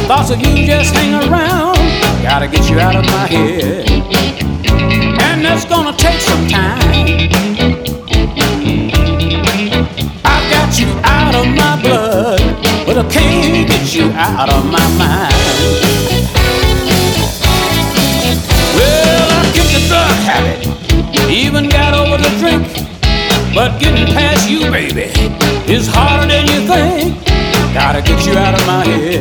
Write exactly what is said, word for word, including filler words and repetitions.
Thoughts of you just hang around. Gotta get you out of my head, and that's gonna take some time. I've got you out of my blood, but I can't get you out of my mind. Well, I kicked the drug habit, even got over the drink, but getting past you, baby, is harder than you think. Gotta get you out of my head.